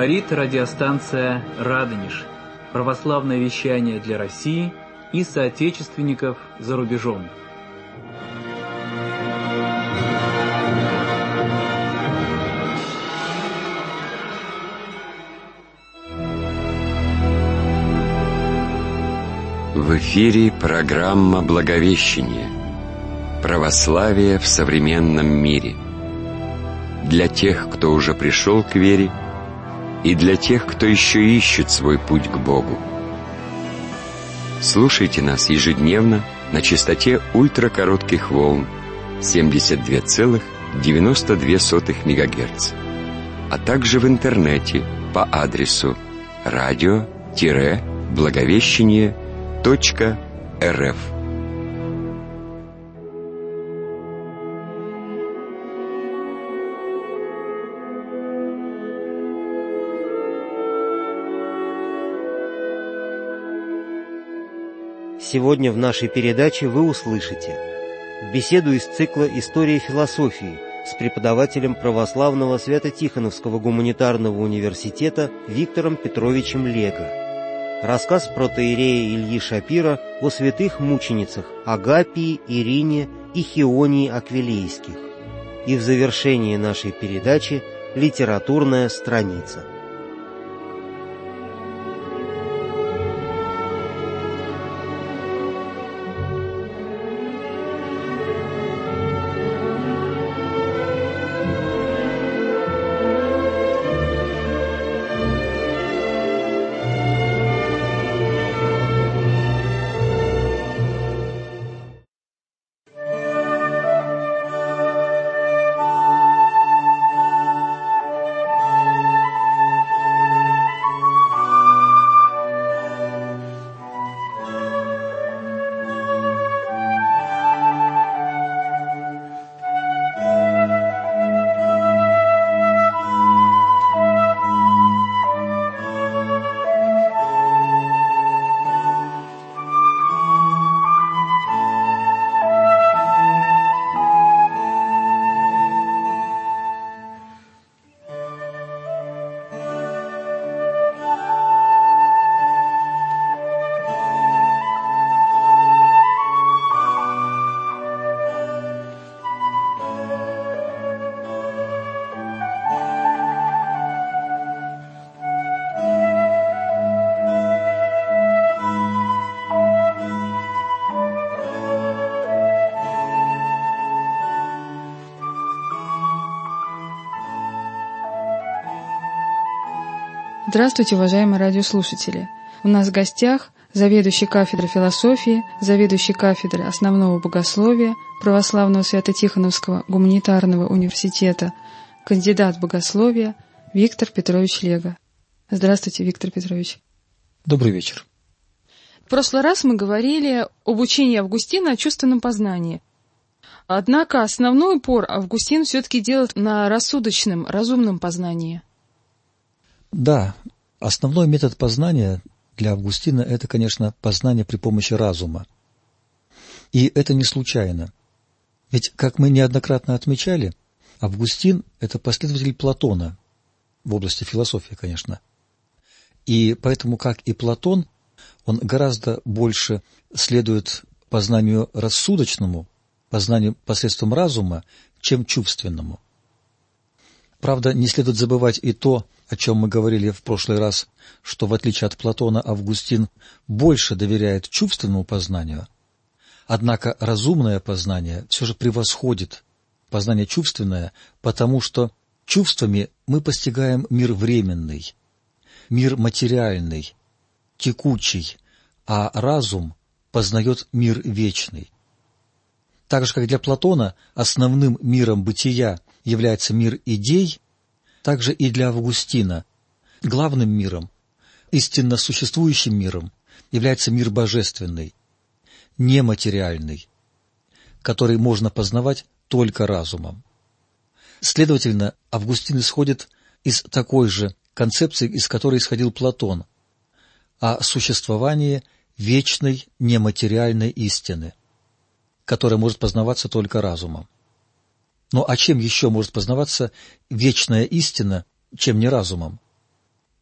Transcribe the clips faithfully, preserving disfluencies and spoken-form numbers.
Говорит радиостанция «Радонеж». Православное вещание для России и соотечественников за рубежом. В эфире программа «Благовещение. Православие в современном мире». Для тех, кто уже пришел к вере, и для тех, кто еще ищет свой путь к Богу. Слушайте нас ежедневно на частоте ультракоротких волн семьдесят два целых девяносто две сотых мегагерца, а также в интернете по адресу радио-благовещение точка рф. Сегодня в нашей передаче вы услышите беседу из цикла «История философии» с преподавателем православного Свято-Тихоновского гуманитарного университета Виктором Петровичем Лего, рассказ протоиерея Ильи Шапира о святых мученицах Агапии, Ирине и Хионии Аквилейских. И в завершении нашей передачи литературная страница. Здравствуйте, уважаемые радиослушатели! У нас в гостях заведующий кафедрой философии, заведующий кафедрой основного богословия Православного Свято-Тихоновского гуманитарного университета, кандидат богословия Виктор Петрович Лего. Здравствуйте, Виктор Петрович. Добрый вечер. В прошлый раз мы говорили об учении Августина о чувственном познании. Однако основной упор Августин все-таки делает на рассудочном, разумном познании. Да, основной метод познания для Августина – это, конечно, познание при помощи разума. И это не случайно. Ведь, как мы неоднократно отмечали, Августин – это последователь Платона, в области философии, конечно. И поэтому, как и Платон, он гораздо больше следует познанию рассудочному, познанию посредством разума, чем чувственному. Правда, не следует забывать и то, о чем мы говорили в прошлый раз, что, в отличие от Платона, Августин больше доверяет чувственному познанию, однако разумное познание все же превосходит познание чувственное, потому что чувствами мы постигаем мир временный, мир материальный, текучий, а разум познает мир вечный. Так же, как для Платона основным миром бытия является мир идей, так же и для Августина главным миром, истинно существующим миром, является мир божественный, нематериальный, который можно познавать только разумом. Следовательно, Августин исходит из такой же концепции, из которой исходил Платон, о существовании вечной нематериальной истины, которая может познаваться только разумом. Но а чем еще может познаваться вечная истина, чем не разумом?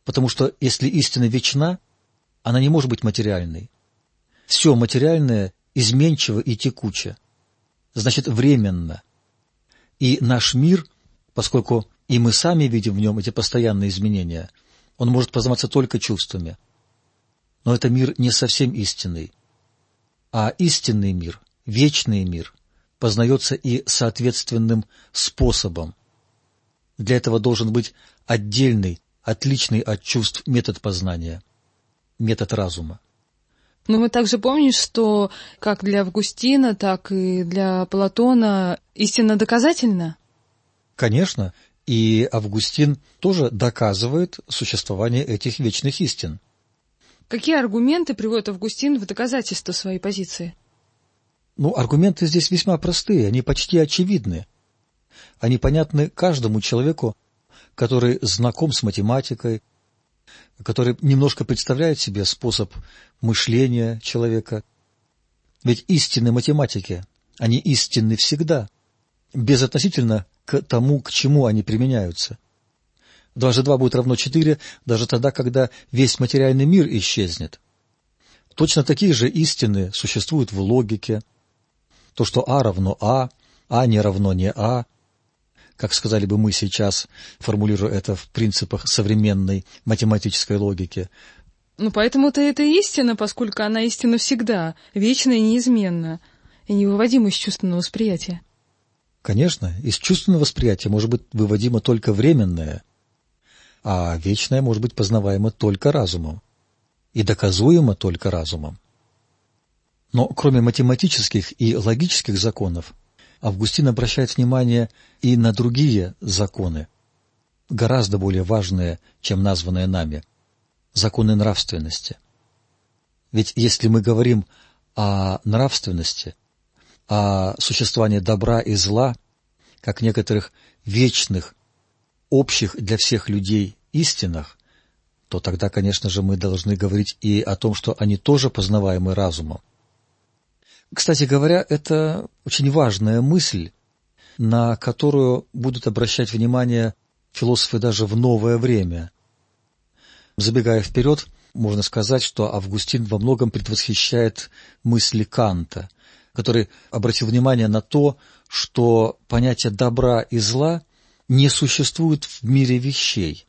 Потому что если истина вечна, она не может быть материальной. Все материальное изменчиво и текуче, значит, временно. И наш мир, поскольку и мы сами видим в нем эти постоянные изменения, он может познаваться только чувствами. Но это мир не совсем истинный. А истинный мир, вечный мир, познается и соответственным способом. Для этого должен быть отдельный, отличный от чувств метод познания, метод разума. Но мы также помним, что как для Августина, так и для Платона истина доказательна? Конечно, и Августин тоже доказывает существование этих вечных истин. Какие аргументы приводит Августин в доказательство своей позиции? Ну, аргументы здесь весьма простые, они почти очевидны. Они понятны каждому человеку, который знаком с математикой, который немножко представляет себе способ мышления человека. Ведь истины математики, они истинны всегда, безотносительно к тому, к чему они применяются. Дважды два будет равно четыре, даже тогда, когда весь материальный мир исчезнет. Точно такие же истины существуют в логике. То, что А равно А, А не равно не А, как сказали бы мы сейчас, формулируя это в принципах современной математической логики. Ну, поэтому-то это истина, поскольку она истина всегда, вечна и неизменна, и невыводима из чувственного восприятия. Конечно, из чувственного восприятия может быть выводимо только временное, а вечное может быть познаваемо только разумом и доказуемо только разумом. Но кроме математических и логических законов, Августин обращает внимание и на другие законы, гораздо более важные, чем названные нами, законы нравственности. Ведь если мы говорим о нравственности, о существовании добра и зла, как некоторых вечных, общих для всех людей истинах, то тогда, конечно же, мы должны говорить и о том, что они тоже познаваемы разумом. Кстати говоря, это очень важная мысль, на которую будут обращать внимание философы даже в новое время. Забегая вперед, можно сказать, что Августин во многом предвосхищает мысли Канта, который обратил внимание на то, что понятие добра и зла не существует в мире вещей.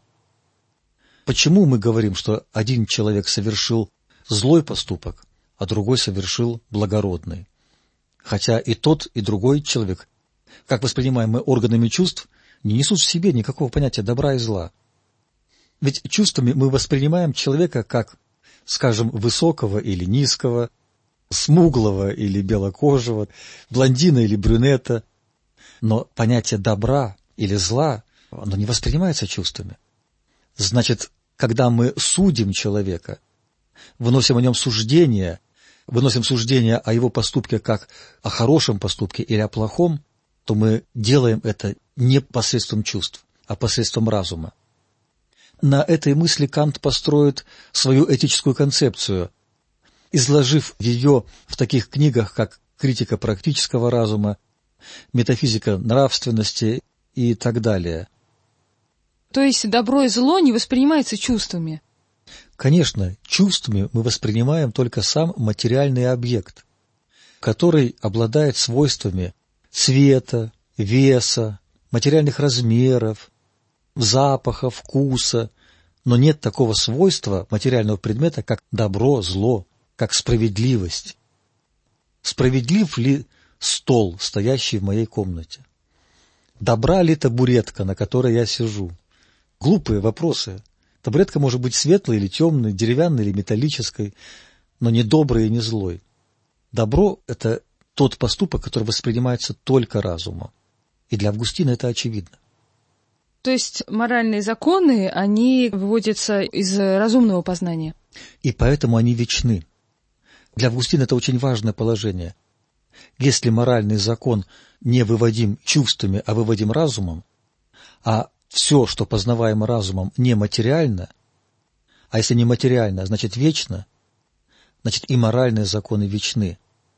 Почему мы говорим, что один человек совершил злой поступок, а другой совершил благородный? Хотя и тот, и другой человек, как воспринимаемые органами чувств, не несут в себе никакого понятия добра и зла. Ведь чувствами мы воспринимаем человека как, скажем, высокого или низкого, смуглого или белокожего, блондина или брюнета. Но понятие добра или зла, оно не воспринимается чувствами. Значит, когда мы судим человека, выносим о нем суждение, выносим суждение о его поступке как о хорошем поступке или о плохом, то мы делаем это не посредством чувств, а посредством разума. На этой мысли Кант построит свою этическую концепцию, изложив ее в таких книгах, как «Критика практического разума», «Метафизика нравственности» и так далее. То есть добро и зло не воспринимается чувствами? Конечно, чувствами мы воспринимаем только сам материальный объект, который обладает свойствами цвета, веса, материальных размеров, запаха, вкуса, но нет такого свойства материального предмета, как добро, зло, как справедливость. Справедлив ли стол, стоящий в моей комнате? Добра ли табуретка, на которой я сижу? Глупые вопросы. Табуретка может быть светлой или темной, деревянной или металлической, но не доброй и не злой. Добро — это тот поступок, который воспринимается только разумом. И для Августина это очевидно. То есть моральные законы, они выводятся из разумного познания? И поэтому они вечны. Для Августина это очень важное положение. Если моральный закон не выводим чувствами, а выводим разумом, а все, что познаваемо разумом, нематериально, а если нематериально, значит вечно, значит и моральные законы вечны.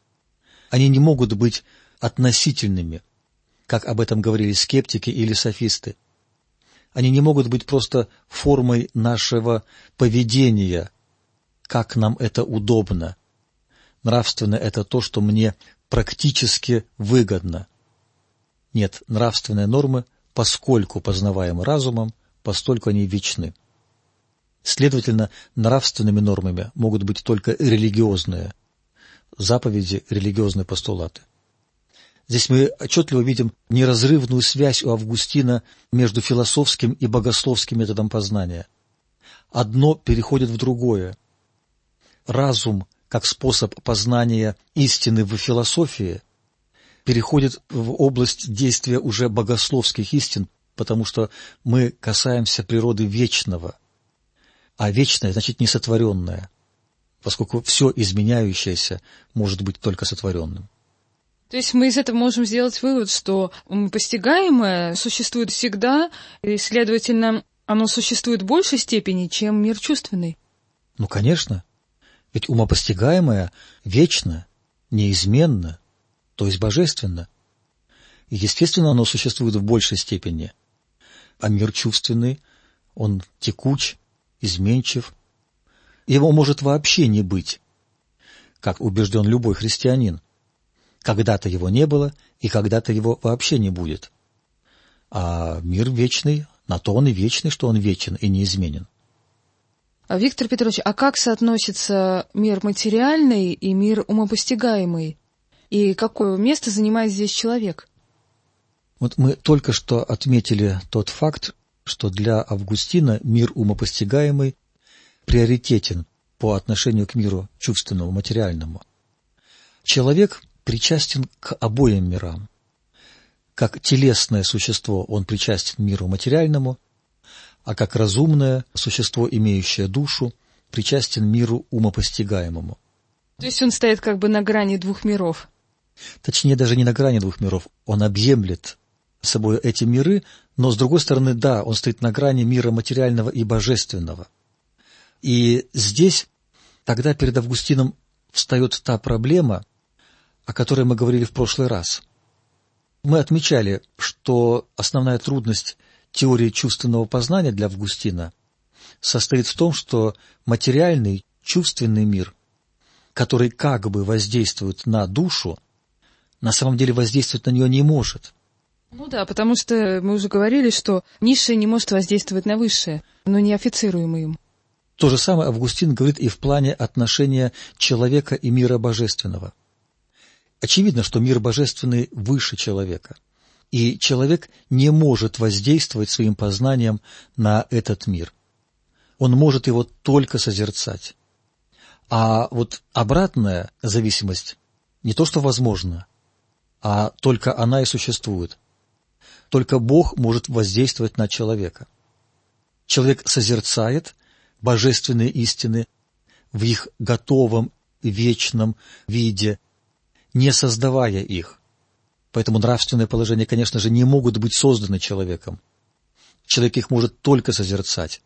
Они не могут быть относительными, как об этом говорили скептики или софисты. Они не могут быть просто формой нашего поведения, как нам это удобно. Нравственное — это то, что мне практически выгодно. Нет, нравственные нормы, поскольку познаваемы разумом, постольку они вечны. Следовательно, нравственными нормами могут быть только религиозные заповеди, религиозные постулаты. Здесь мы отчетливо видим неразрывную связь у Августина между философским и богословским методом познания. Одно переходит в другое. Разум, как способ познания истины в философии, переходит в область действия уже богословских истин, потому что мы касаемся природы вечного. А вечное значит несотворенное, поскольку все изменяющееся может быть только сотворенным. То есть мы из этого можем сделать вывод, что постигаемое существует всегда, и, следовательно, оно существует в большей степени, чем мир чувственный. Ну, конечно. Ведь умопостигаемое вечно, неизменно, то есть божественно. И, естественно, оно существует в большей степени. А мир чувственный, он текуч, изменчив. Его может вообще не быть, как убежден любой христианин. Когда-то его не было, и когда-то его вообще не будет. А мир вечный, на то он и вечный, что он вечен и неизменен. А, Виктор Петрович, а как соотносится мир материальный и мир умопостигаемый? И какое место занимает здесь человек? Вот мы только что отметили тот факт, что для Августина мир умопостигаемый приоритетен по отношению к миру чувственному, материальному. Человек причастен к обоим мирам. Как телесное существо он причастен миру материальному, а как разумное существо, имеющее душу, причастен миру умопостигаемому. То есть он стоит как бы на грани двух миров? Точнее, даже не на грани двух миров. Он объемлет собой эти миры, но, с другой стороны, да, он стоит на грани мира материального и божественного. И здесь тогда перед Августином встает та проблема, о которой мы говорили в прошлый раз. Мы отмечали, что основная трудность теории чувственного познания для Августина состоит в том, что материальный, чувственный мир, который как бы воздействует на душу, на самом деле воздействовать на нее не может. Ну да, потому что мы уже говорили, что низшее не может воздействовать на высшее, но не аффицируемо им. То же самое Августин говорит и в плане отношения человека и мира божественного. Очевидно, что мир божественный выше человека, и человек не может воздействовать своим познанием на этот мир. Он может его только созерцать. А вот обратная зависимость не то что возможна, а только она и существует. Только Бог может воздействовать на человека. Человек созерцает божественные истины в их готовом вечном виде, не создавая их. Поэтому нравственные положения, конечно же, не могут быть созданы человеком. Человек их может только созерцать.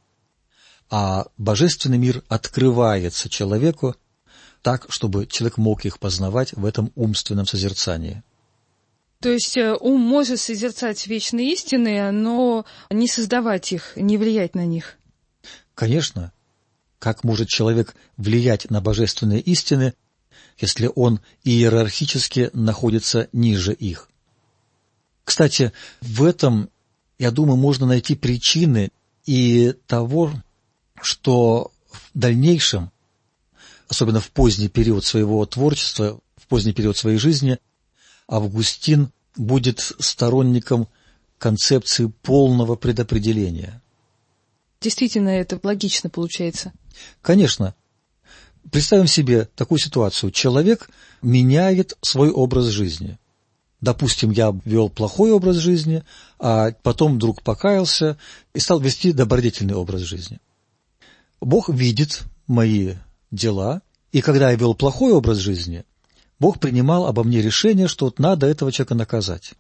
А божественный мир открывается человеку так, чтобы человек мог их познавать в этом умственном созерцании. То есть ум может созерцать вечные истины, но не создавать их, не влиять на них? Конечно. Как может человек влиять на божественные истины, если он иерархически находится ниже их? Кстати, в этом, я думаю, можно найти причины и того, что в дальнейшем, особенно в поздний период своего творчества, в поздний период своей жизни, Августин будет сторонником концепции полного предопределения. Действительно, это логично получается. Конечно. Представим себе такую ситуацию. Человек меняет свой образ жизни. Допустим, я вел плохой образ жизни, а потом вдруг покаялся и стал вести добродетельный образ жизни. Бог видит мои дела, и когда я вел плохой образ жизни, Бог принимал обо мне решение, что вот надо этого человека наказать.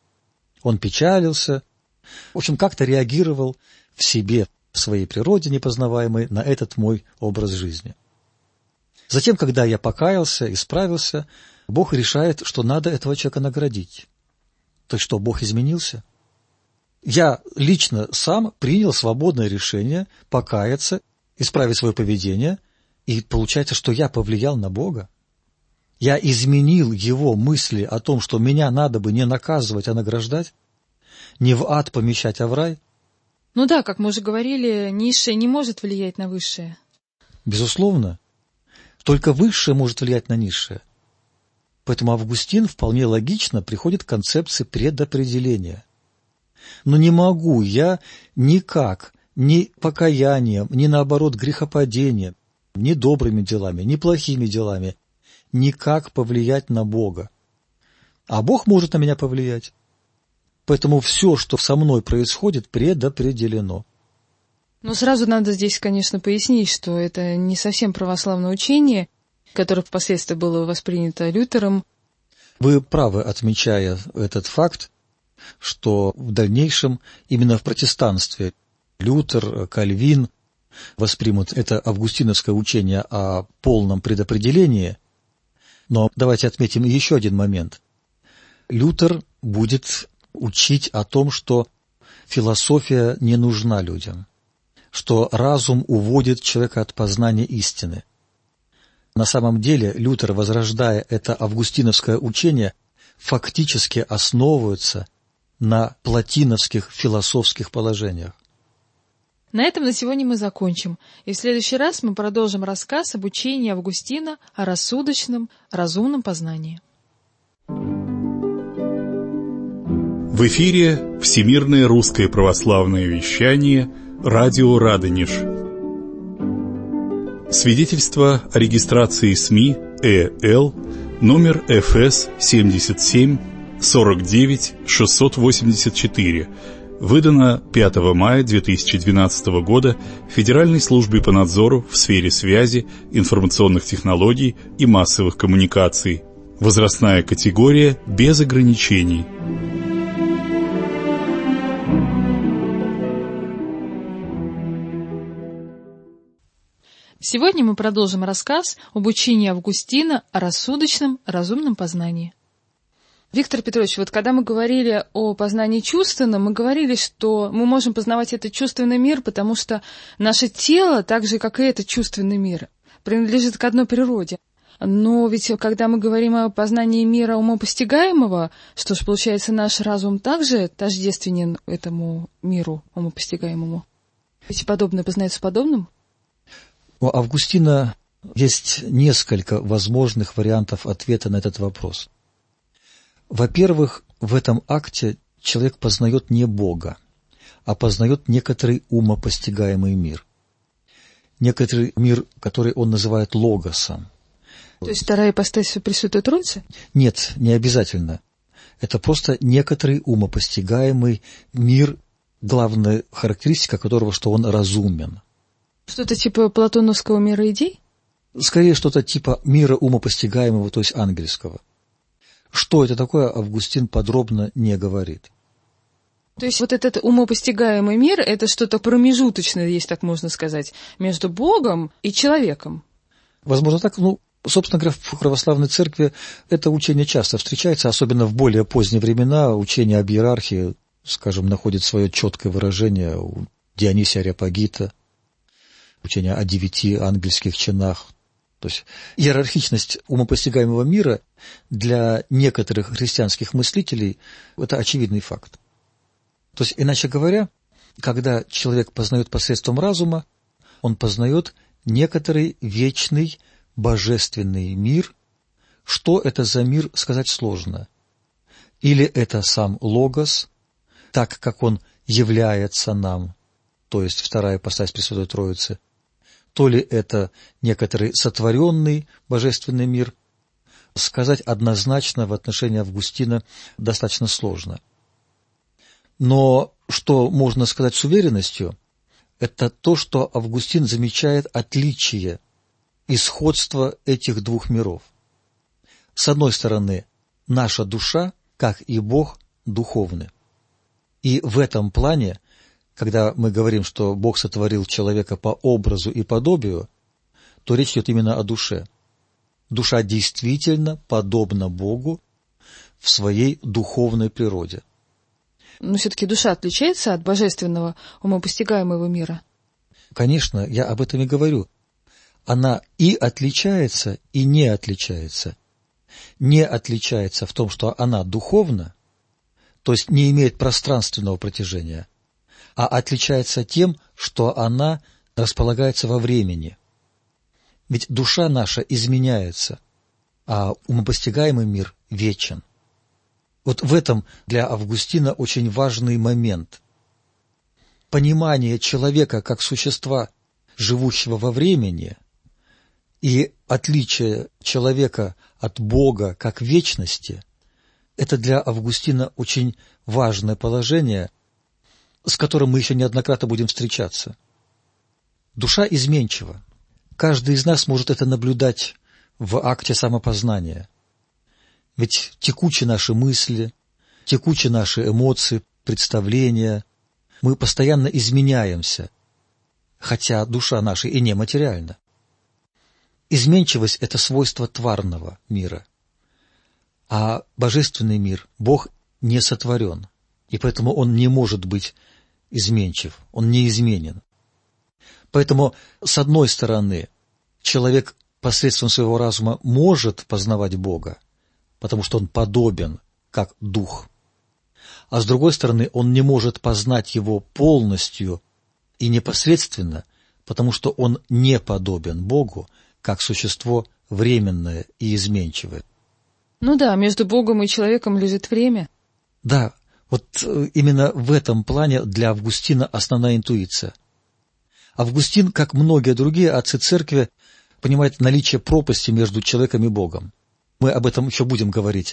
Он печалился, в общем, как-то реагировал в себе, в своей природе непознаваемой, на этот мой образ жизни. Затем, когда я покаялся, исправился, Бог решает, что надо этого человека наградить. То есть что, Бог изменился? Я лично сам принял свободное решение покаяться, исправить свое поведение, и получается, что я повлиял на Бога. Я изменил его мысли о том, что меня надо бы не наказывать, а награждать, не в ад помещать, а в рай. Ну да, как мы уже говорили, низшее не может влиять на высшее. Безусловно. Только высшее может влиять на низшее. Поэтому Августин вполне логично приходит к концепции предопределения. Но не могу я никак, ни покаянием, ни наоборот грехопадением, ни добрыми делами, ни плохими делами, никак повлиять на Бога. А Бог может на меня повлиять. Поэтому все, что со мной происходит, предопределено. Но сразу надо здесь, конечно, пояснить, что это не совсем православное учение, которое впоследствии было воспринято Лютером. Вы правы, отмечая этот факт, что в дальнейшем именно в протестанстве Лютер, Кальвин воспримут это августиновское учение о полном предопределении. Но давайте отметим еще один момент. Лютер будет учить о том, что философия не нужна людям, что разум уводит человека от познания истины. На самом деле Лютер, возрождая это августиновское учение, фактически основывается на плотиновских философских положениях. На этом на сегодня мы закончим, и в следующий раз мы продолжим рассказ об учении Августина о рассудочном, разумном познании. В эфире Всемирное русское православное вещание «Радио Радонеж». Свидетельство о регистрации СМИ ЭЛ номер эф эс семьдесят семь сорок девять шестьсот восемьдесят четыре, выдано пятого мая две тысячи двенадцатого года Федеральной службой по надзору в сфере связи, информационных технологий и массовых коммуникаций. Возрастная категория без ограничений. Сегодня мы продолжим рассказ об учении Августина о рассудочном, разумном познании. Виктор Петрович, вот когда мы говорили о познании чувственном, мы говорили, что мы можем познавать этот чувственный мир, потому что наше тело, так же, как и этот чувственный мир, принадлежит к одной природе. Но ведь когда мы говорим о познании мира умопостигаемого, что ж, получается, наш разум также тождественен этому миру умопостигаемому? Ведь подобное познается подобным? У Августина есть несколько возможных вариантов ответа на этот вопрос. Во-первых, в этом акте человек познает не Бога, а познает некоторый умопостигаемый мир. Некоторый мир, который он называет логосом. То есть вторая ипостась Пресвятой Троицы? Нет, не обязательно. Это просто некоторый умопостигаемый мир, главная характеристика которого, что он разумен. Что-то типа платоновского мира идей? Скорее, что-то типа мира умопостигаемого, то есть ангельского. Что это такое, Августин подробно не говорит. То есть вот этот умопостигаемый мир — это что-то промежуточное, если так можно сказать, между Богом и человеком? Возможно так. Ну, собственно говоря, в православной церкви это учение часто встречается, особенно в более поздние времена. Учение об иерархии, скажем, находит свое четкое выражение у Дионисия Ареопагита, учение о девяти ангельских чинах. То есть иерархичность умопостигаемого мира для некоторых христианских мыслителей – это очевидный факт. То есть, иначе говоря, когда человек познает посредством разума, он познает некоторый вечный божественный мир. Что это за мир, сказать сложно. Или это сам Логос, так как он является нам, то есть вторая ипостась Пресвятой Троицы, то ли это некоторый сотворенный божественный мир, сказать однозначно в отношении Августина достаточно сложно. Но что можно сказать с уверенностью, это то, что Августин замечает отличие и сходство этих двух миров. С одной стороны, наша душа, как и Бог, духовны. И в этом плане, когда мы говорим, что Бог сотворил человека по образу и подобию, то речь идет именно о душе. Душа действительно подобна Богу в своей духовной природе. Но все-таки душа отличается от божественного, умопостигаемого мира? Конечно, я об этом и говорю. Она и отличается, и не отличается. Не отличается в том, что она духовна, то есть не имеет пространственного протяжения, а отличается тем, что она располагается во времени. Ведь душа наша изменяется, а умопостигаемый мир вечен. Вот в этом для Августина очень важный момент. Понимание человека как существа, живущего во времени, и отличие человека от Бога как вечности – это для Августина очень важное положение, с которым мы еще неоднократно будем встречаться. Душа изменчива. Каждый из нас может это наблюдать в акте самопознания. Ведь текучи наши мысли, текучи наши эмоции, представления. Мы постоянно изменяемся, хотя душа наша и нематериальна. Изменчивость – это свойство тварного мира. А божественный мир, Бог, не сотворен, и поэтому Он не может быть изменчив, Он неизменен. Поэтому, с одной стороны, человек посредством своего разума может познавать Бога, потому что он подобен, как дух. А с другой стороны, он не может познать Его полностью и непосредственно, потому что он не подобен Богу, как существо временное и изменчивое. Ну да, между Богом и человеком лежит время. Да, вот именно в этом плане для Августина основная интуиция. Августин, как многие другие отцы церкви, понимает наличие пропасти между человеком и Богом. Мы об этом еще будем говорить.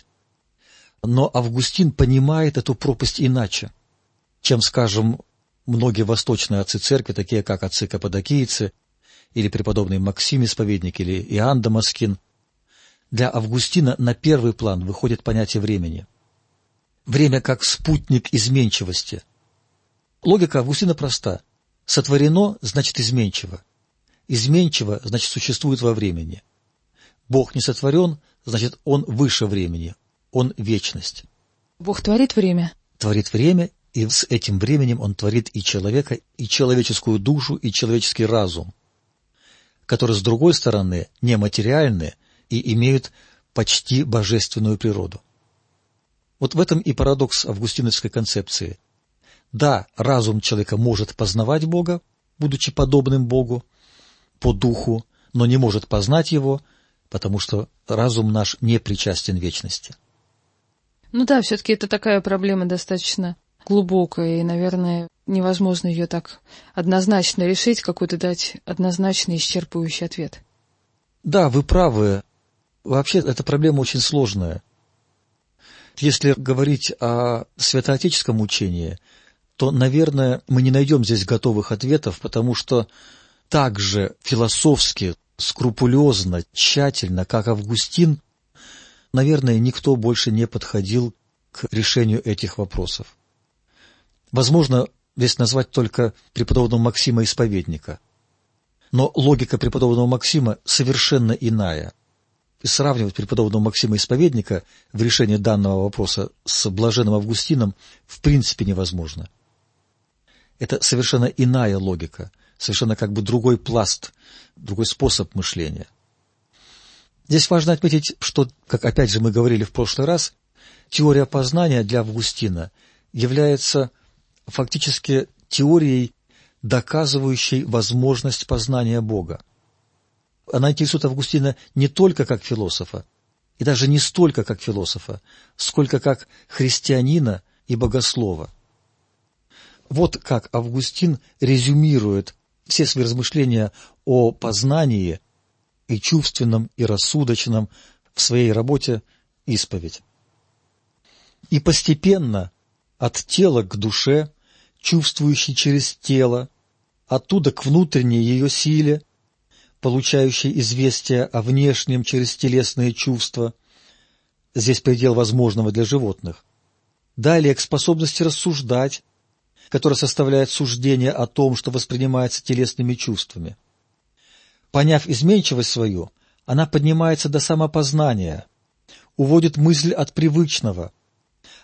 Но Августин понимает эту пропасть иначе, чем, скажем, многие восточные отцы церкви, такие как отцы каппадокийцы, или преподобный Максим Исповедник, или Иоанн Дамаскин. Для Августина на первый план выходит понятие времени. Время как спутник изменчивости. Логика Августина проста. Сотворено – значит изменчиво. Изменчиво – значит существует во времени. Бог не сотворен – значит Он выше времени, Он вечность. Бог творит время? Творит время, и с этим временем Он творит и человека, и человеческую душу, и человеческий разум, которые, с другой стороны, нематериальны и имеют почти божественную природу. Вот в этом и парадокс августиновской концепции. Да, разум человека может познавать Бога, будучи подобным Богу, по духу, но не может познать Его, потому что разум наш не причастен вечности. Ну да, все-таки это такая проблема достаточно глубокая, и, наверное, невозможно ее так однозначно решить, какой-то дать однозначный исчерпывающий ответ. Да, вы правы. Вообще, эта проблема очень сложная. Если говорить о святоотеческом учении, то, наверное, мы не найдем здесь готовых ответов, потому что так же философски, скрупулезно, тщательно, как Августин, наверное, никто больше не подходил к решению этих вопросов. Возможно, здесь назвать только преподобного Максима Исповедника. Но логика преподобного Максима совершенно иная. И сравнивать преподобного Максима Исповедника в решении данного вопроса с блаженным Августином в принципе невозможно. Это совершенно иная логика, совершенно как бы другой пласт, другой способ мышления. Здесь важно отметить, что, как опять же мы говорили в прошлый раз, теория познания для Августина является фактически теорией, доказывающей возможность познания Бога. Она интересует Августина не только как философа, и даже не столько как философа, сколько как христианина и богослова. Вот как Августин резюмирует все свои размышления о познании и чувственном, и рассудочном в своей работе «Исповедь». «И постепенно от тела к душе, чувствующей через тело, оттуда к внутренней ее силе, получающей известие о внешнем через телесные чувства, здесь предел возможного для животных, далее к способности рассуждать, которая составляет суждение о том, что воспринимается телесными чувствами. Поняв изменчивость свою, она поднимается до самопознания, уводит мысль от привычного,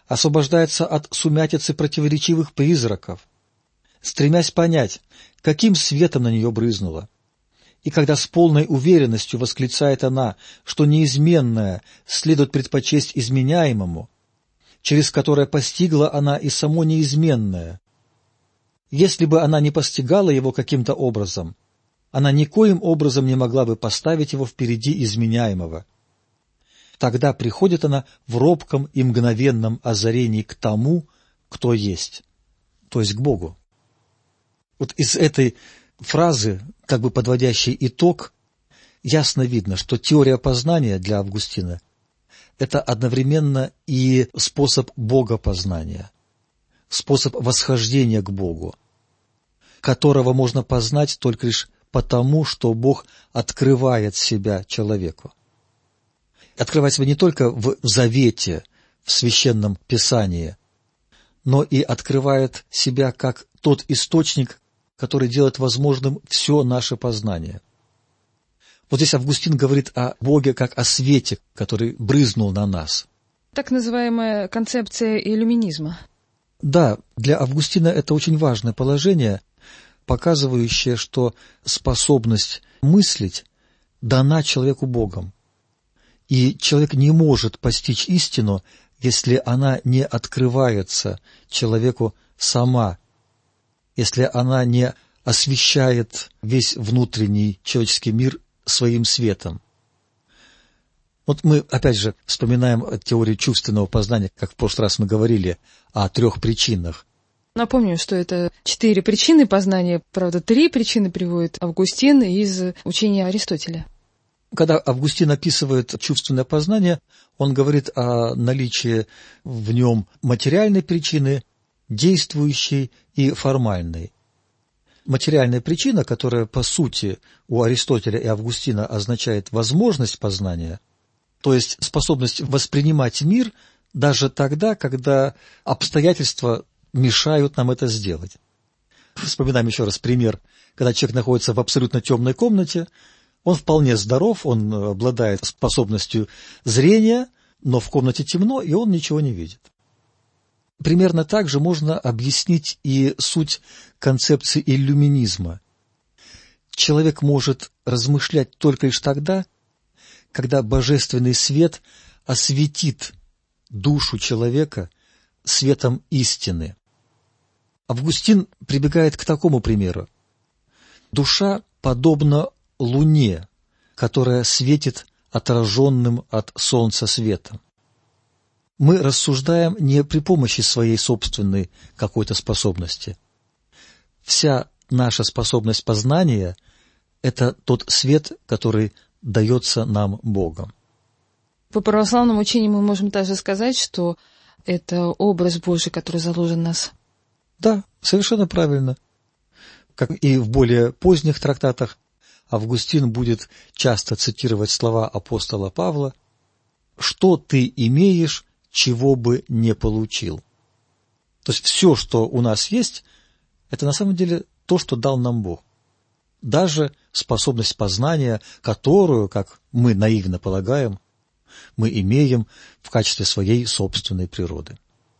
освобождается от сумятицы противоречивых призраков, стремясь понять, каким светом на нее брызнуло. И когда с полной уверенностью восклицает она, что неизменное следует предпочесть изменяемому, через которое постигла она и само неизменное, если бы она не постигала его каким-то образом, она никоим образом не могла бы поставить его впереди изменяемого. Тогда приходит она в робком и мгновенном озарении к тому, кто есть, то есть к Богу. Вот из этой фразы, как бы подводящей итог, ясно видно, что теория познания для Августина – это одновременно и способ богопознания, способ восхождения к Богу, которого можно познать только лишь потому, что Бог открывает себя человеку. Открывает себя не только в Завете, в Священном Писании, но и открывает себя как тот источник, который делает возможным все наше познание. Вот здесь Августин говорит о Боге как о свете, который брызнул на нас. Так называемая концепция иллюминизма. Да, для Августина это очень важное положение, показывающее, что способность мыслить дана человеку Богом. И человек не может постичь истину, если она не открывается человеку сама, если она не освещает весь внутренний человеческий мир своим светом. Вот мы, опять же, вспоминаем теорию чувственного познания, как в прошлый раз мы говорили о трех причинах. Напомню, что это четыре причины познания, правда, три причины приводит Августин из учения Аристотеля. Когда Августин описывает чувственное познание, он говорит о наличии в нем материальной причины, действующей и формальной. Материальная причина, которая, по сути, у Аристотеля и Августина означает возможность познания, то есть способность воспринимать мир даже тогда, когда обстоятельства мешают нам это сделать. Вспоминаем еще раз пример, когда человек находится в абсолютно темной комнате, он вполне здоров, он обладает способностью зрения, но в комнате темно, и он ничего не видит. Примерно так же можно объяснить и суть концепции иллюминизма. Человек может размышлять только лишь тогда, когда божественный свет осветит душу человека светом истины. Августин прибегает к такому примеру. Душа подобна луне, которая светит отраженным от солнца светом. Мы рассуждаем не при помощи своей собственной какой-то способности. Вся наша способность познания – это тот свет, который дается нам Богом. По православному учению мы можем также сказать, что это образ Божий, который заложен в нас. Да, совершенно правильно. Как и в более поздних трактатах, Августин будет часто цитировать слова апостола Павла: «Что ты имеешь, чего бы не получил». То есть все, что у нас есть, это на самом деле то, что дал нам Бог. Даже способность познания, которую, как мы наивно полагаем, мы имеем в качестве своей собственной природы.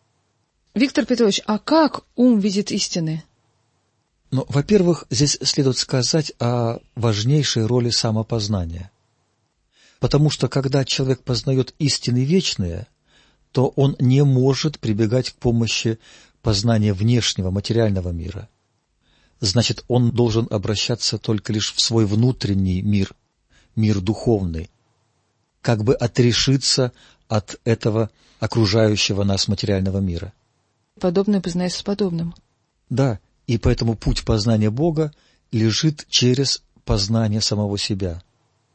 Виктор Петрович, а как ум видит истины? Ну, во-первых, здесь следует сказать о важнейшей роли самопознания. Потому что, когда человек познает истины вечные, то он не может прибегать к помощи познания внешнего, материального мира. Значит, он должен обращаться только лишь в свой внутренний мир, мир духовный, как бы отрешиться от этого окружающего нас материального мира. Подобное познается с подобным. Да, и поэтому путь познания Бога лежит через познание самого себя.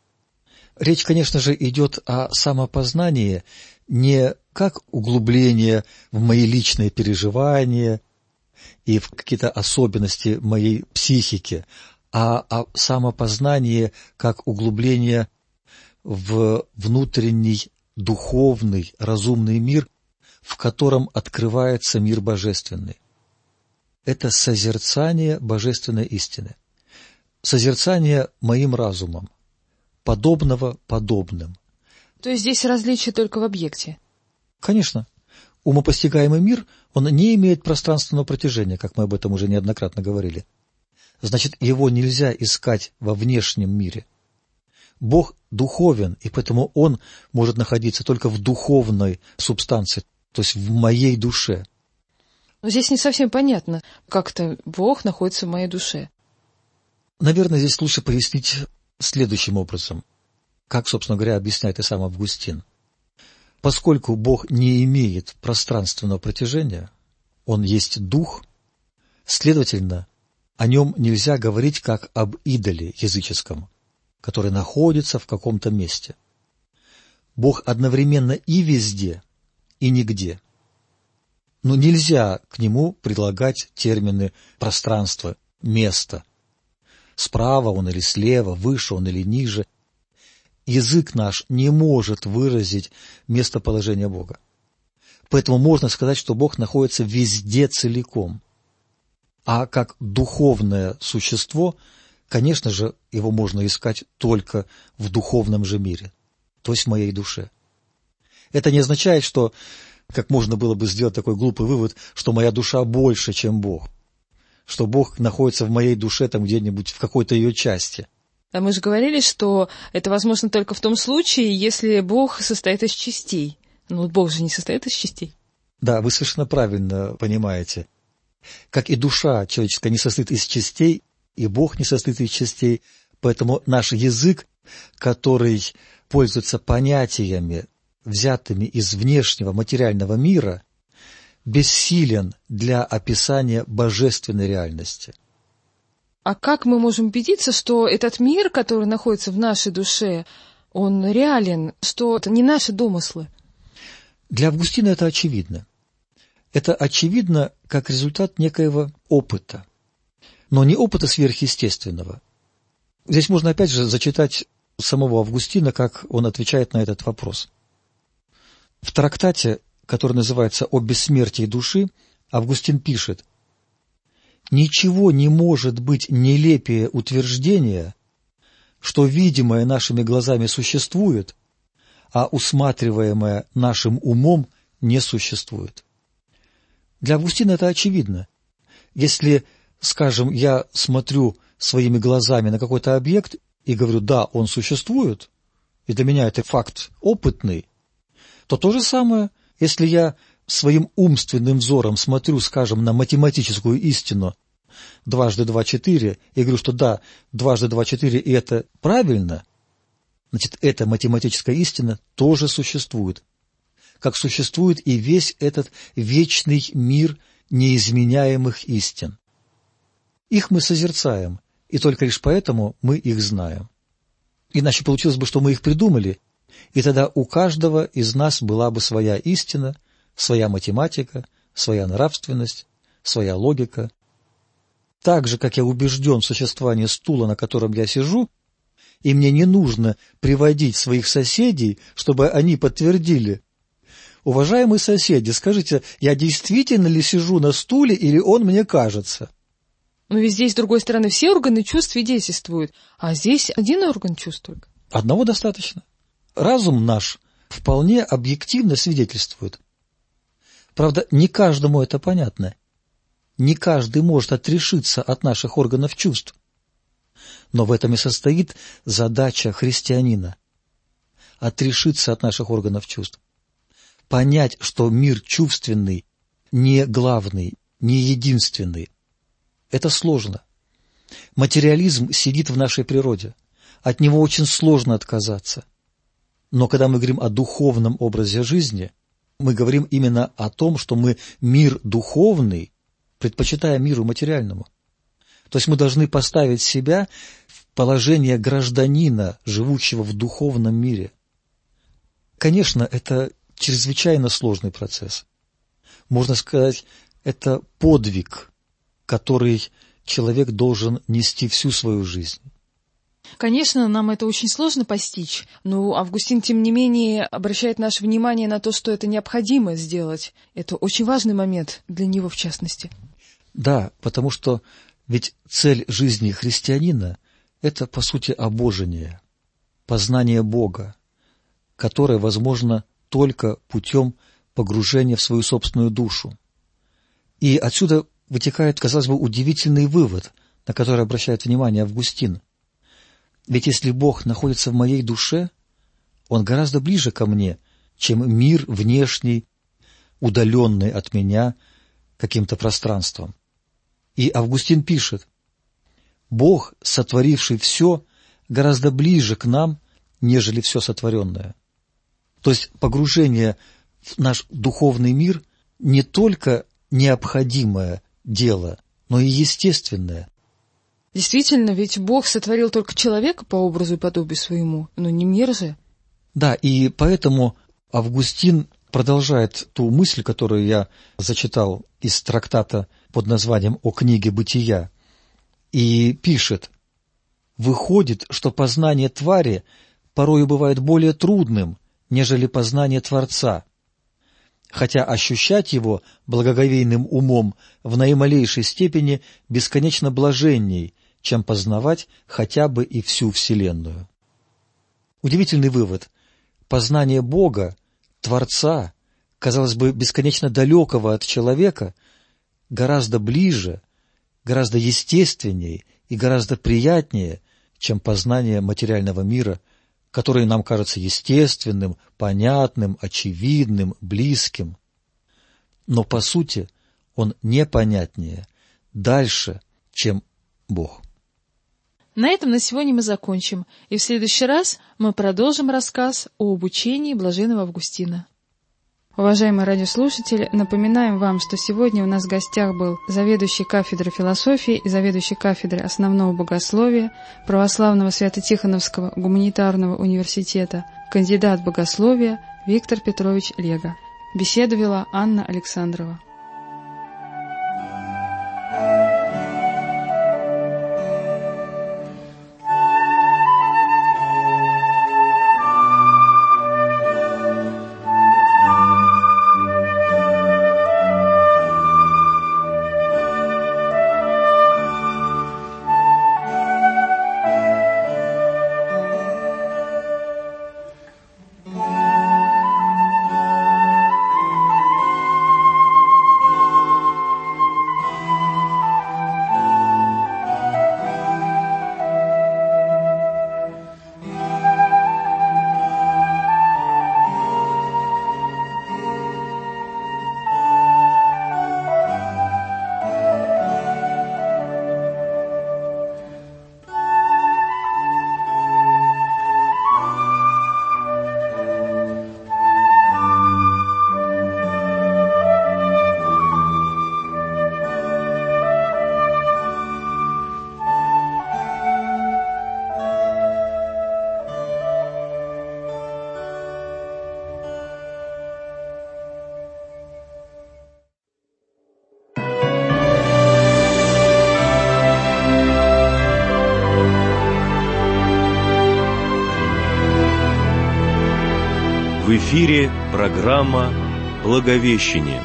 Речь, конечно же, идет о самопознании не как углубление в мои личные переживания и в какие-то особенности моей психики, а о самопознании как углубление в внутренний духовный, разумный мир, в котором открывается мир божественный. Это созерцание божественной истины, созерцание моим разумом, подобного подобным. То есть здесь различие только в объекте? Конечно. умопостигаемый мир, он не имеет пространственного протяжения, как мы об этом уже неоднократно говорили. Значит, его нельзя искать во внешнем мире. Бог духовен, и поэтому Он может находиться только в духовной субстанции, то есть в моей душе. Но здесь не совсем понятно, как-то Бог находится в моей душе. Наверное, здесь лучше пояснить следующим образом, как, собственно говоря, объясняет и сам Августин. Поскольку Бог не имеет пространственного протяжения, Он есть Дух, следовательно, о Нем нельзя говорить как об идоле языческом, который находится в каком-то месте. Бог одновременно и везде, и нигде. Но нельзя к Нему предлагать термины пространство, место. Справа Он или слева, выше Он или ниже. Язык наш не может выразить местоположение Бога. Поэтому можно сказать, что Бог находится везде целиком. А как духовное существо, конечно же, его можно искать только в духовном же мире, то есть в моей душе. Это не означает, что, как можно было бы сделать такой глупый вывод, что моя душа больше, чем Бог, что Бог находится в моей душе там где-нибудь в какой-то ее части. А мы же говорили, что это возможно только в том случае, если Бог состоит из частей. Ну, Бог же не состоит из частей. Да, вы совершенно правильно понимаете. Как и душа человеческая не состоит из частей, и Бог не состоит из частей, поэтому наш язык, который пользуется понятиями, взятыми из внешнего материального мира, бессилен для описания божественной реальности. А как мы можем убедиться, что этот мир, который находится в нашей душе, он реален, что это не наши домыслы? Для Августина это очевидно. Это очевидно как результат некоего опыта, но не опыта сверхъестественного. Здесь можно опять же зачитать самого Августина, как он отвечает на этот вопрос. В трактате, который называется «О бессмертии души», Августин пишет: «Ничего не может быть нелепее утверждения, что видимое нашими глазами существует, а усматриваемое нашим умом не существует». Для Августина это очевидно. Если, скажем, я смотрю своими глазами на какой-то объект и говорю, да, он существует, и для меня это факт опытный, то то же самое, если я своим умственным взором смотрю, скажем, на математическую истину дважды два — четыре, и говорю, что да, дважды два — четыре, и это правильно, значит, эта математическая истина тоже существует, как существует и весь этот вечный мир неизменяемых истин. Их мы созерцаем, и только лишь поэтому мы их знаем. Иначе получилось бы, что мы их придумали, и тогда у каждого из нас была бы своя истина, своя математика, своя нравственность, своя логика. Так же, как я убежден в существовании стула, на котором я сижу, и мне не нужно приводить своих соседей, чтобы они подтвердили: уважаемые соседи, скажите, я действительно ли сижу на стуле, или он мне кажется? Но ведь здесь, с другой стороны, все органы чувств свидетельствуют, а здесь один орган чувств только. Одного достаточно. Разум наш вполне объективно свидетельствует. Правда, не каждому это понятно. Не каждый может отрешиться от наших органов чувств. Но в этом и состоит задача христианина – отрешиться от наших органов чувств. Понять, что мир чувственный не главный, не единственный. Это сложно. Материализм сидит в нашей природе. От него очень сложно отказаться. Но когда мы говорим о духовном образе жизни, мы говорим именно о том, что мы мир духовный предпочитаем миру материальному. То есть мы должны поставить себя в положение гражданина, живущего в духовном мире. Конечно, это чрезвычайно сложный процесс. Можно сказать, это подвиг, который человек должен нести всю свою жизнь. Конечно, нам это очень сложно постичь, но Августин, тем не менее, обращает наше внимание на то, что это необходимо сделать. Это очень важный момент для него, в частности. Да, потому что ведь цель жизни христианина – это, по сути, обожение, познание Бога, которое возможно только путем погружение в свою собственную душу. И отсюда вытекает, казалось бы, удивительный вывод, на который обращает внимание Августин. Ведь если Бог находится в моей душе, Он гораздо ближе ко мне, чем мир внешний, удаленный от меня каким-то пространством. И Августин пишет: «Бог, сотворивший все, гораздо ближе к нам, нежели все сотворенное». То есть погружение в наш духовный мир не только необходимое дело, но и естественное. Действительно, ведь Бог сотворил только человека по образу и подобию своему, но не мир же. Да, и поэтому Августин продолжает ту мысль, которую я зачитал из трактата под названием «О книге бытия», и пишет: «Выходит, что познание твари порою бывает более трудным, нежели познание Творца, хотя ощущать его благоговейным умом в наималейшей степени бесконечно блаженней, чем познавать хотя бы и всю Вселенную». Удивительный вывод. Познание Бога, Творца, казалось бы, бесконечно далекого от человека, гораздо ближе, гораздо естественнее и гораздо приятнее, чем познание материального мира, который нам кажется естественным, понятным, очевидным, близким. Но, по сути, он непонятнее, дальше, чем Бог. На этом на сегодня мы закончим, и в следующий раз мы продолжим рассказ о обучении блаженного Августина. Уважаемые радиослушатели, напоминаем вам, что сегодня у нас в гостях был заведующий кафедрой философии и заведующий кафедрой основного богословия Православного Свято-Тихоновского гуманитарного университета, кандидат богословия Виктор Петрович Лего. Беседу вела Анна Александрова. В эфире программа «Благовещение».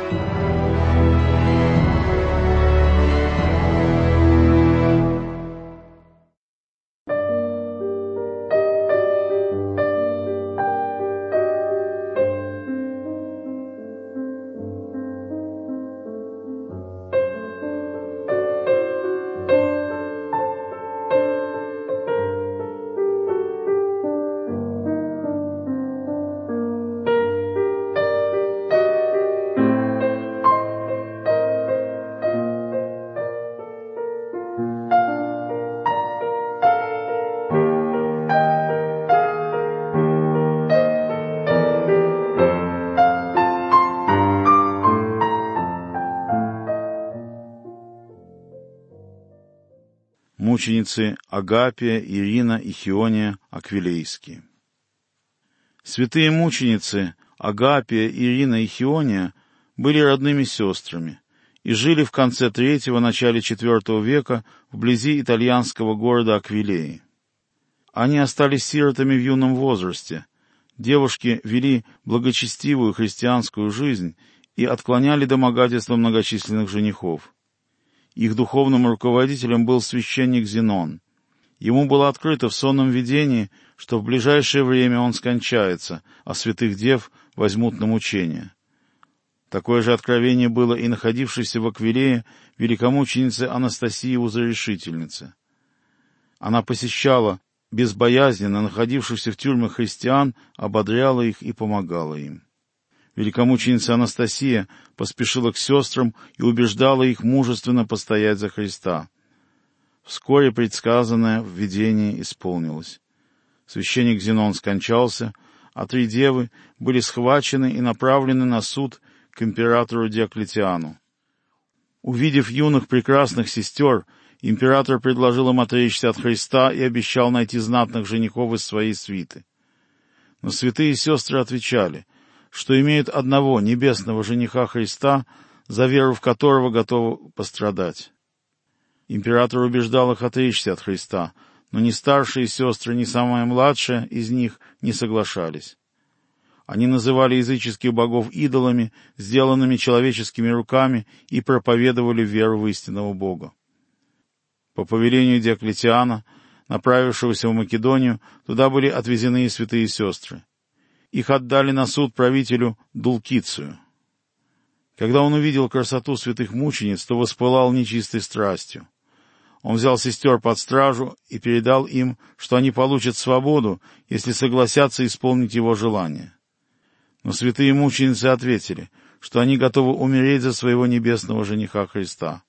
Мученицы Агапия, Ирина и Хиония Аквилейские. Святые мученицы Агапия, Ирина и Хиония были родными сестрами и жили в конце третьего, начале четвертого века вблизи итальянского города Аквилеи. Они остались сиротами в юном возрасте. Девушки вели благочестивую христианскую жизнь и отклоняли домогательства многочисленных женихов. Их духовным руководителем был священник Зенон. Ему было открыто в сонном видении, что в ближайшее время он скончается, а святых дев возьмут на мучение. Такое же откровение было и находившейся в Аквилее великомученице Анастасии Узорешительнице. Она посещала безбоязненно находившихся в тюрьмах христиан, ободряла их и помогала им. Великомученица Анастасия поспешила к сестрам и убеждала их мужественно постоять за Христа. Вскоре предсказанное в видении исполнилось. Священник Зенон скончался, а три девы были схвачены и направлены на суд к императору Диоклетиану. Увидев юных прекрасных сестер, император предложил им отречься от Христа и обещал найти знатных женихов из своей свиты. Но святые сестры отвечали, что имеют одного небесного жениха Христа, за веру в которого готовы пострадать. Император убеждал их отречься от Христа, но ни старшие сестры, ни самая младшая из них не соглашались. Они называли языческих богов идолами, сделанными человеческими руками, и проповедовали веру в истинного Бога. По повелению Диоклетиана, направившегося в Македонию, туда были отвезены и святые сестры. Их отдали на суд правителю Дулкицию. Когда он увидел красоту святых мучениц, то воспылал нечистой страстью. Он взял сестер под стражу и передал им, что они получат свободу, если согласятся исполнить его желание. Но святые мученицы ответили, что они готовы умереть за своего небесного жениха Христа.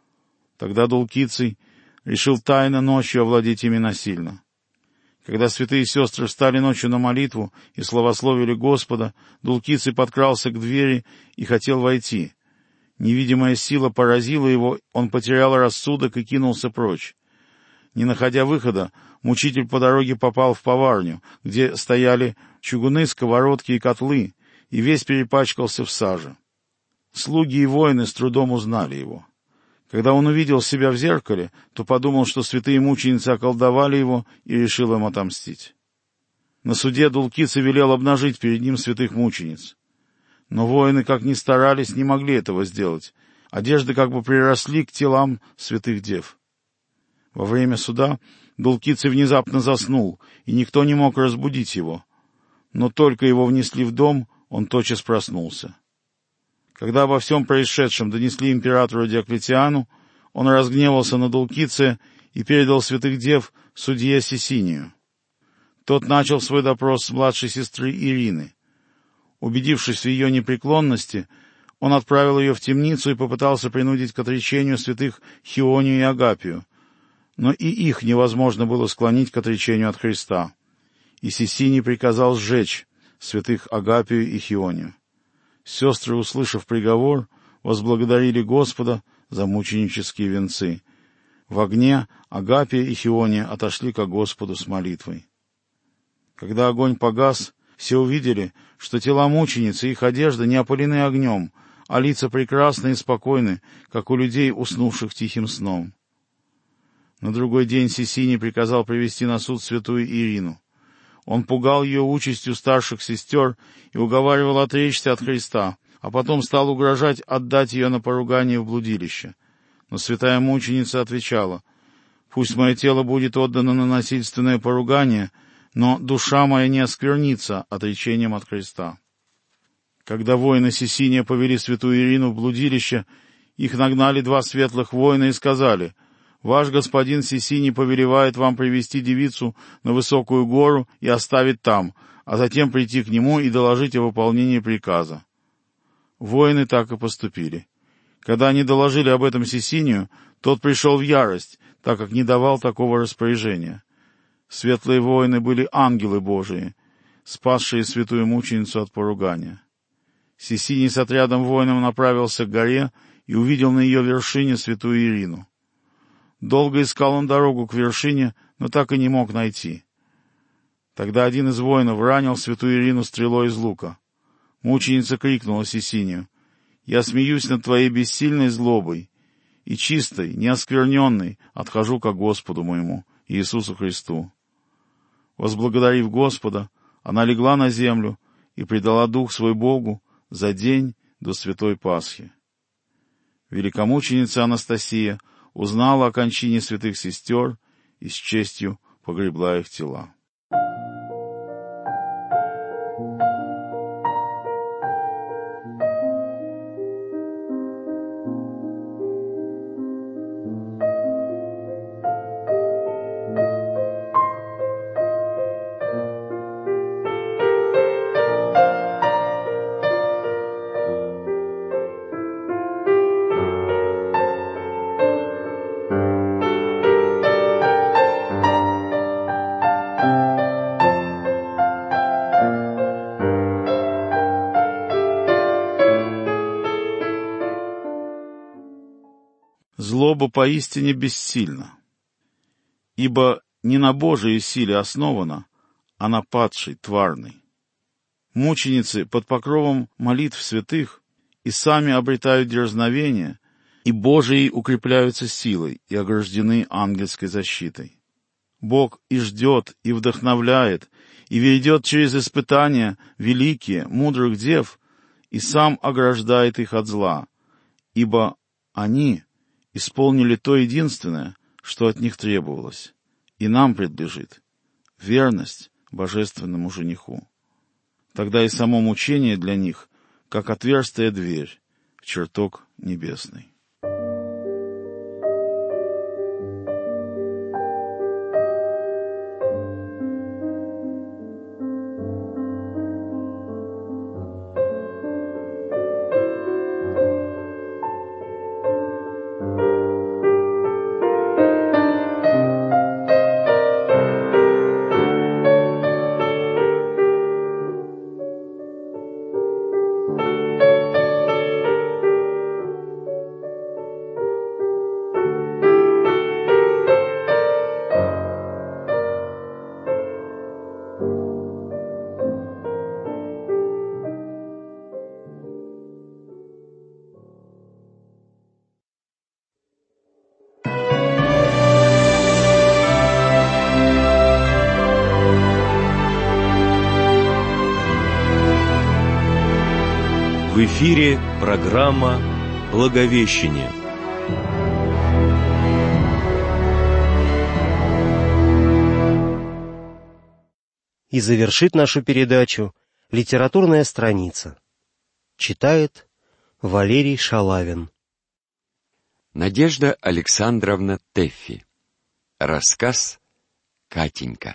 Тогда Дулкиций решил тайно ночью овладеть ими насильно. Когда святые сестры встали ночью на молитву и славословили Господа, Дулкиций подкрался к двери и хотел войти. Невидимая сила поразила его, он потерял рассудок и кинулся прочь. Не находя выхода, мучитель по дороге попал в поварню, где стояли чугуны, сковородки и котлы, и весь перепачкался в саже. Слуги и воины с трудом узнали его. Когда он увидел себя в зеркале, то подумал, что святые мученицы околдовали его, и решил им отомстить. На суде Дулкиций велел обнажить перед ним святых мучениц. Но воины, как ни старались, не могли этого сделать. Одежды как бы приросли к телам святых дев. Во время суда Дулкиций внезапно заснул, и никто не мог разбудить его. Но только его внесли в дом, он тотчас проснулся. Когда обо всем происшедшем донесли императору Диоклетиану, он разгневался на Дулкиция и передал святых дев судье Сисинию. Тот начал свой допрос с младшей сестры Ирины. Убедившись в ее непреклонности, он отправил ее в темницу и попытался принудить к отречению святых Хионию и Агапию, но и их невозможно было склонить к отречению от Христа. И Сисиний приказал сжечь святых Агапию и Хионию. Сестры, услышав приговор, возблагодарили Господа за мученические венцы. В огне Агапия и Хиония отошли ко Господу с молитвой. Когда огонь погас, все увидели, что тела мучениц и их одежда не опалены огнем, а лица прекрасны и спокойны, как у людей, уснувших тихим сном. На другой день Сисиний приказал привести на суд святую Ирину. Он пугал ее участью старших сестер и уговаривал отречься от Христа, а потом стал угрожать отдать ее на поругание в блудилище. Но святая мученица отвечала: «Пусть мое тело будет отдано на насильственное поругание, но душа моя не осквернится отречением от Христа». Когда воины Сисиния повели святую Ирину в блудилище, их нагнали два светлых воина и сказали: «Ваш господин Сисиний повелевает вам привести девицу на высокую гору и оставить там, а затем прийти к нему и доложить о выполнении приказа». Воины так и поступили. Когда они доложили об этом Сисинию, тот пришел в ярость, так как не давал такого распоряжения. Светлые воины были ангелы Божии, спасшие святую мученицу от поругания. Сисиний с отрядом воинов направился к горе и увидел на ее вершине святую Ирину. Долго искал он дорогу к вершине, но так и не мог найти. Тогда один из воинов ранил святую Ирину стрелой из лука. Мученица крикнула Сисинию: «Я смеюсь над твоей бессильной злобой, и чистой, неоскверненной отхожу ко Господу моему, Иисусу Христу». Возблагодарив Господа, она легла на землю и предала дух свой Богу за день до Святой Пасхи. Великомученица Анастасия узнала о кончине святых сестер и с честью погребла их тела. бы поистине бессильно. Ибо не на Божией силе основана, а на падшей, тварной. Мученицы под покровом молитв святых и сами обретают дерзновение, и Божией укрепляются силой и ограждены ангельской защитой. Бог и ждет, и вдохновляет, и ведет через испытания великие, мудрых дев, и сам ограждает их от зла, ибо они исполнили то единственное, что от них требовалось, и нам предлежит верность божественному жениху. Тогда и само мучение для них, как отверстая дверь в чертог небесный. В эфире программа «Благовещение». И завершит нашу передачу литературная страница. Читает Валерий Шалавин. Надежда Александровна Тэффи. Рассказ «Катенька».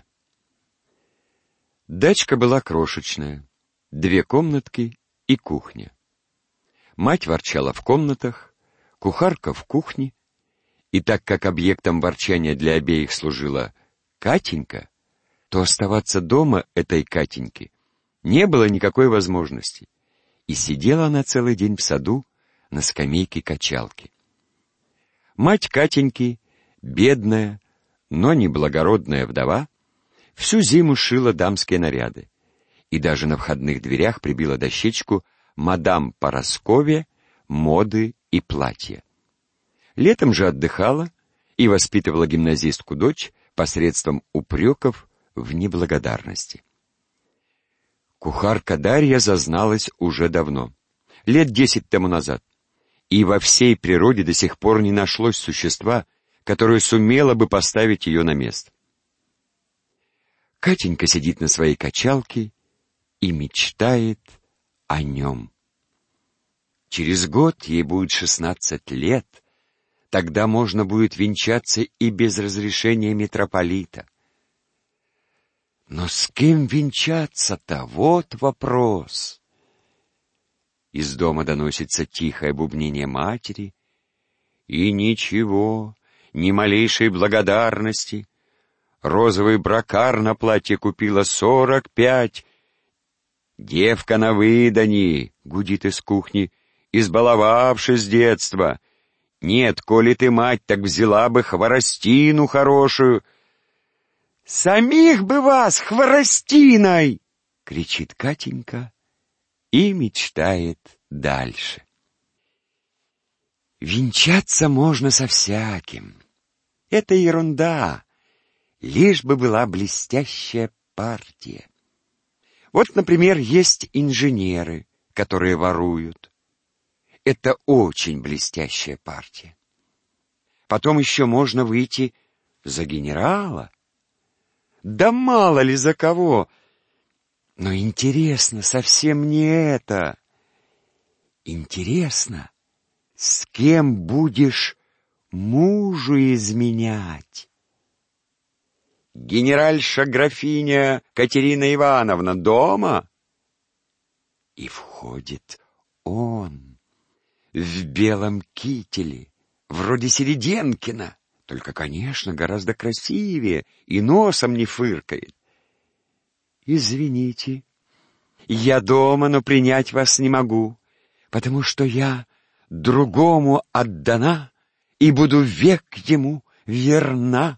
Дачка была крошечная, две комнатки и кухня. Мать ворчала в комнатах, кухарка в кухне, и так как объектом ворчания для обеих служила Катенька, то оставаться дома этой Катеньки не было никакой возможности, и сидела она целый день в саду на скамейке качалки. Мать Катеньки, бедная, но не благородная вдова, всю зиму шила дамские наряды, и даже на входных дверях прибила дощечку «Мадам Парасковья, моды и платья». Летом же отдыхала и воспитывала гимназистку-дочь посредством упреков в неблагодарности. Кухарка Дарья зазналась уже давно, лет десять тому назад, и во всей природе до сих пор не нашлось существа, которое сумело бы поставить ее на место. Катенька сидит на своей качалке и мечтает о нем. Через год ей будет шестнадцать лет, тогда можно будет венчаться и без разрешения митрополита. Но с кем венчаться-то? Вот вопрос. Из дома доносится тихое бубнение матери, и ничего, ни малейшей благодарности. Розовый брокар на платье купила сорок пять. «Девка на выданье», — гудит из кухни, избаловавшись с детства. «Нет, коли ты мать, так взяла бы хворостину хорошую». «Самих бы вас хворостиной!» — кричит Катенька и мечтает дальше. Венчаться можно со всяким. Это ерунда, лишь бы была блестящая партия. Вот, например, есть инженеры, которые воруют. Это очень блестящая партия. Потом еще можно выйти за генерала. Да мало ли за кого. Но интересно совсем не это. Интересно, с кем будешь мужу изменять? Генеральша-графиня Катерина Ивановна дома? И входит он в белом кителе, вроде Середенкина, только, конечно, гораздо красивее и носом не фыркает. «Извините, я дома, но принять вас не могу, потому что я другому отдана и буду век ему верна.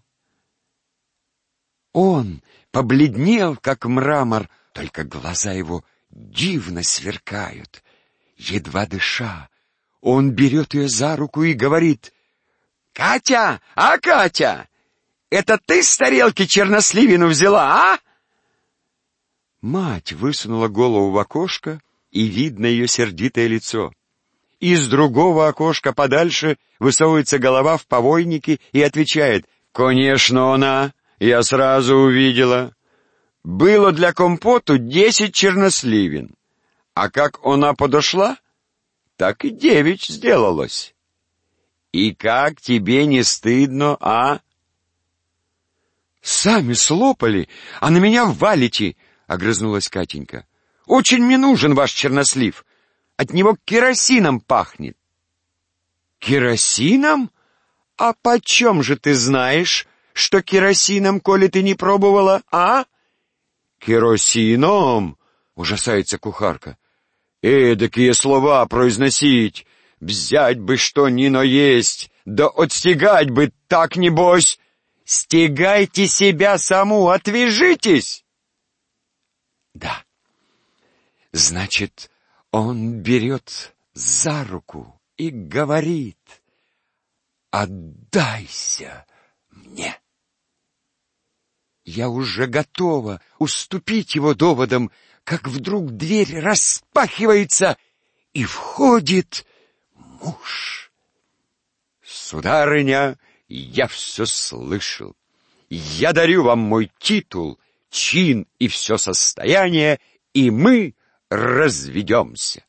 Он побледнел, как мрамор, только глаза его дивно сверкают. Едва дыша, он берет ее за руку и говорит: «Катя, а, Катя, это ты с тарелки черносливину взяла, а?» Мать высунула голову в окошко, и видно ее сердитое лицо. Из другого окошка подальше высовывается голова в повойнике и отвечает: «Конечно, она, я сразу увидела. Было для компоту десять черносливин, а как она подошла, так и девять сделалось. И как тебе не стыдно, а?» «Сами слопали, а на меня валите», — огрызнулась Катенька. «Очень мне нужен ваш чернослив. От него керосином пахнет». «Керосином? А почем же ты знаешь, что керосином, коли ты не пробовала, а?» «Керосином?» — ужасается кухарка. «Эдакие слова произносить! Взять бы что ни но есть, да отстегать бы так, небось! Стегайте себя саму, отвяжитесь!» «Да, значит, он берет за руку и говорит: «Отдайся мне». Я уже готова уступить его доводам, как вдруг дверь распахивается, и входит муж. «Сударыня, я все слышал. Я дарю вам мой титул, чин и все состояние, и мы разведемся».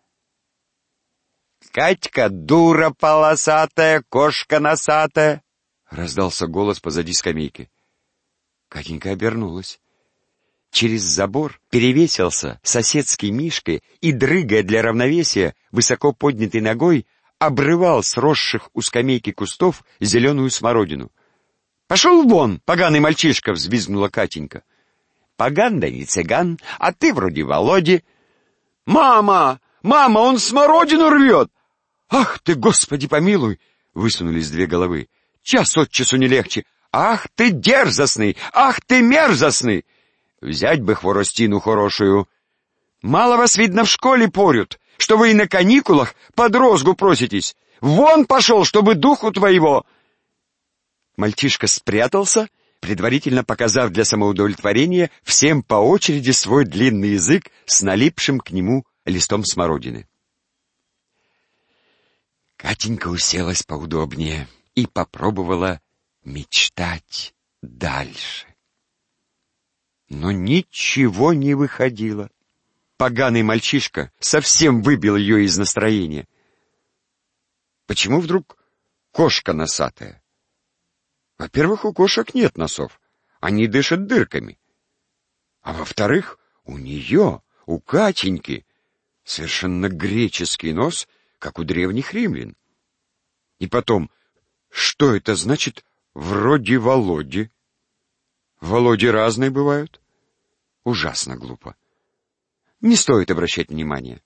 «Катька, дура полосатая, кошка носатая!» — раздался голос позади скамейки. Катенька обернулась. Через забор перевесился соседский Мишка и, дрыгая для равновесия, высоко поднятой ногой, обрывал с росших у скамейки кустов зеленую смородину. «Пошел вон, поганый мальчишка!» — взвизгнула Катенька. «Поган да не цыган, а ты вроде Володи». «Мама! Мама, он смородину рвет!» «Ах ты, Господи помилуй!» — высунулись две головы. «Час от часу не легче! Ах ты дерзостный! Ах ты мерзостный! Взять бы хворостину хорошую! Мало вас, видно, в школе порют, что вы и на каникулах под розгу проситесь! Вон пошел, чтобы духу твоего!» Мальчишка спрятался, предварительно показав для самоудовлетворения всем по очереди свой длинный язык с налипшим к нему листом смородины. Катенька уселась поудобнее и попробовала мечтать дальше. Но ничего не выходило. Поганый мальчишка совсем выбил ее из настроения. Почему вдруг кошка носатая? Во-первых, у кошек нет носов, они дышат дырками. А во-вторых, у нее, у Катеньки, совершенно греческий нос, как у древних римлян. И потом, что это значит «вроде Володи»? Володи разные бывают. Ужасно глупо. Не стоит обращать внимания.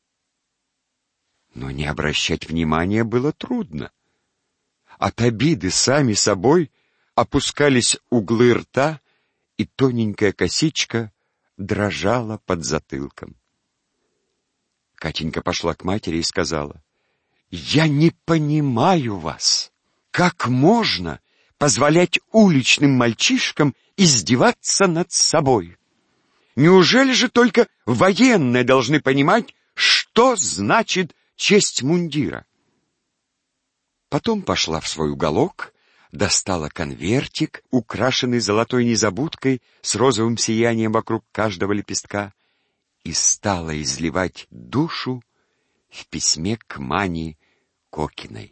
Но не обращать внимания было трудно. От обиды сами собой опускались углы рта, и тоненькая косичка дрожала под затылком. Катенька пошла к матери и сказала: «Я не понимаю вас. Как можно позволять уличным мальчишкам издеваться над собой? Неужели же только военные должны понимать, что значит честь мундира?» Потом пошла в свой уголок, достала конвертик, украшенный золотой незабудкой с розовым сиянием вокруг каждого лепестка, и стала изливать душу в письме к Мане Кокиной.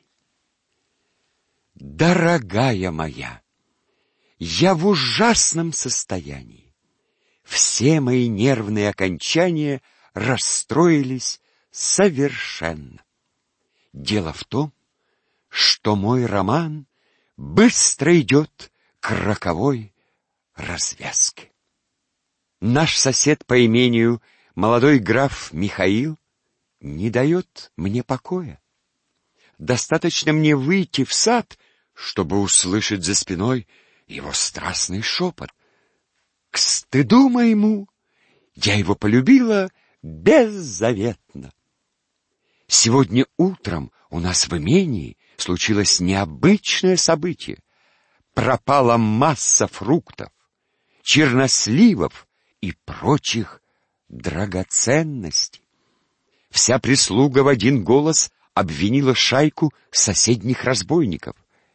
«Дорогая моя, я в ужасном состоянии. Все мои нервные окончания расстроились совершенно. Дело в том, что мой роман быстро идет к роковой развязке. Наш сосед по имению, молодой граф Михаил, не дает мне покоя. достаточно мне выйти в сад, чтобы услышать за спиной его страстный шепот. К стыду моему я его полюбила беззаветно. Сегодня утром у нас в имении случилось необычное событие. Пропала масса фруктов, черносливов и прочих драгоценностей. Вся прислуга в один голос обвинила шайку соседних разбойников.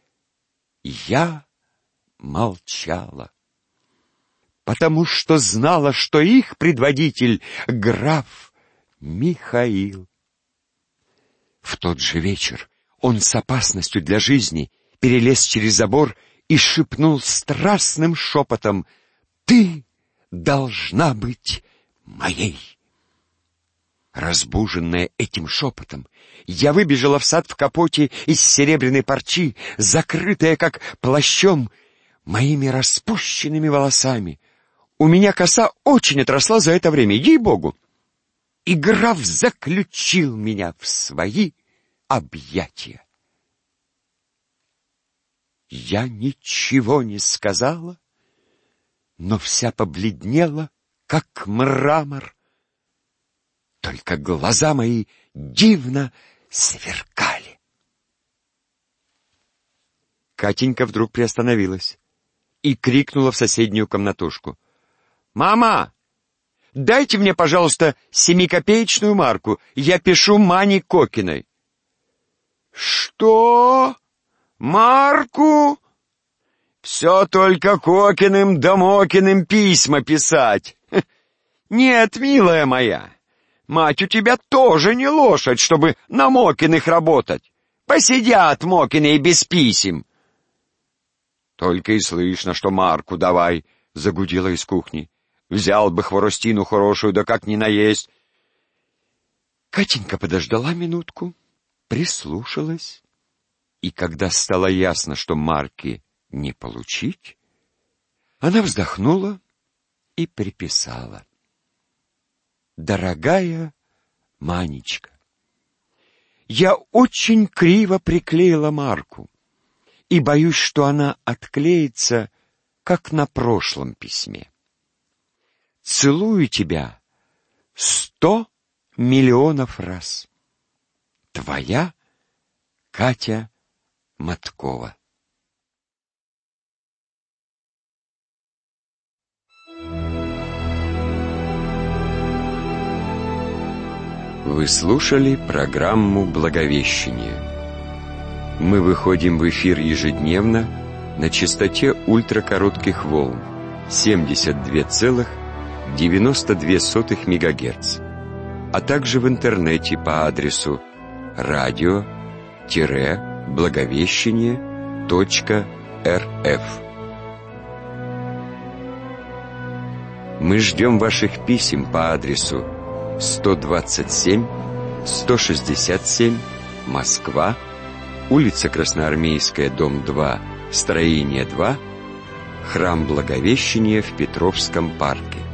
Я молчала, потому что знала, что их предводитель — граф Михаил. В тот же вечер он с опасностью для жизни перелез через забор и шепнул страстным шепотом: «Ты должна быть моей». Разбуженная этим шепотом, я выбежала в сад в капоте из серебряной парчи, закрытая как плащом моими распущенными волосами. У меня коса очень отросла за это время, ей-богу. И граф заключил меня в свои объятия. Я ничего не сказала, но вся побледнела, как мрамор. Только глаза мои дивно сверкали. Катенька вдруг приостановилась и крикнула в соседнюю комнатушку: «Мама, дайте мне, пожалуйста, семикопеечную марку. Я пишу Мане Кокиной». «Что? Марку? Все только Кокиным да Мокиным письма писать. Нет, милая моя, мать у тебя тоже не лошадь, чтобы на Мокиных работать. Посидят Мокины и без писем». «Только и слышно, что марку давай», — загудела из кухни. «Взял бы хворостину хорошую, да как ни наесть». Катенька подождала минутку, прислушалась, и когда стало ясно, что марки не получить, она вздохнула и приписала: «Дорогая Манечка, я очень криво приклеила марку и боюсь, что она отклеится, как на прошлом письме. Целую тебя сто миллионов раз. Твоя Катя Маткова». Вы слушали программу «Благовещение». Мы выходим в эфир ежедневно на частоте ультракоротких волн семьдесят два целых девяносто две сотых мегагерц, а также в интернете по адресу радио благовещение точка эр эф. Мы ждем ваших писем по адресу сто двадцать семь сто шестьдесят семь, Москва, улица Красноармейская, дом два, строение два, храм Благовещения в Петровском парке.